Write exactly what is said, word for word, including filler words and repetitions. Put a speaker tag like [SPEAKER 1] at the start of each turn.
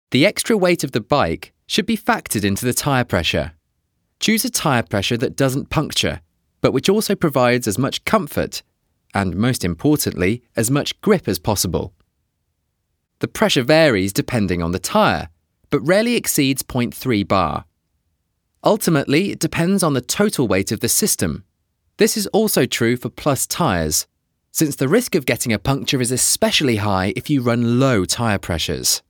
[SPEAKER 1] The extra weight of the bike should be factored into the tyre pressure. Choose a tyre pressure that doesn't puncture, but which also provides as much comfort and, most importantly, as much grip as possible. The pressure varies depending on the tyre, but rarely exceeds zero point three bar. Ultimately, it depends on the total weight of the system. This is also true for plus tyres, since the risk of getting a puncture is especially high if you run low tyre pressures.